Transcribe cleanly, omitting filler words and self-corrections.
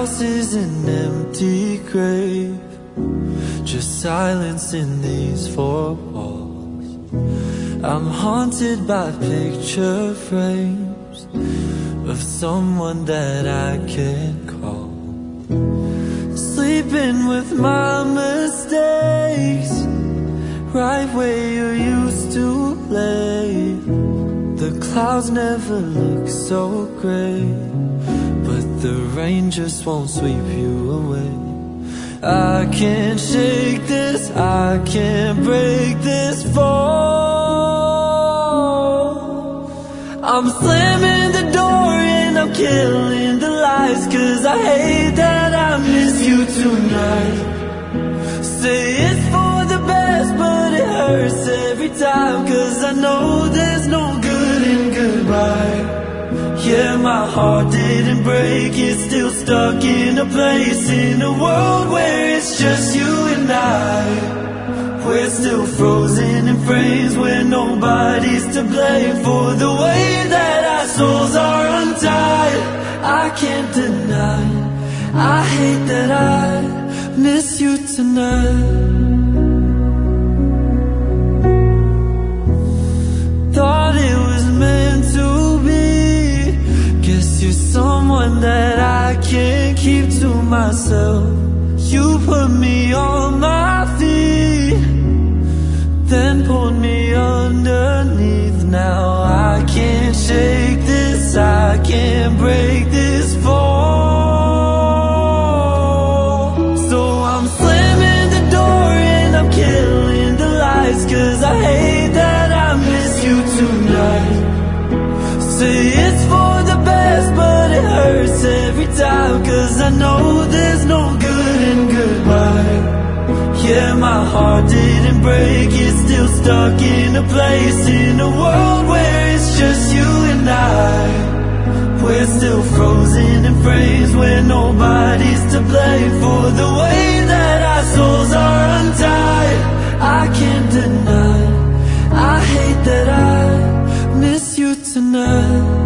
house is an empty grave, just silence in these four walls. I'm haunted by picture frames of someone that I can't call. Sleeping with my mistakes, right where you used to lay. The clouds never look so gray, but the rain just won't sweep you away. I can't shake this, I can't break this fall. I'm slamming the door and I'm killing the lights, 'cause I hate that I miss you tonight. Say it's for the best, but it hurts every time, 'cause I know there's no good in goodbye. Yeah, my heart didn't break, it's still stuck in a place, in a world where it's just you and I. We're still frozen in frames where nobody's to blame for the way that our souls are untied. I can't deny, I hate that I miss you tonight. Thought it was meant to be, guess you're someone that I can't keep to myself. You put me on my feet, then pulled me underneath. Now I can't shake this, I can't break this fall. So I'm slamming the door and I'm killing the lights, 'cause I hate that I miss you tonight. Say it's for the best, but it hurts every time, 'cause I know there's no good in goodbye. Yeah, my heart didn't break, it's still stuck in a place, in a world where it's just you and I. We're still frozen in frames where nobody's to blame for the way that our souls are untied. I can't deny, I hate that I miss you tonight.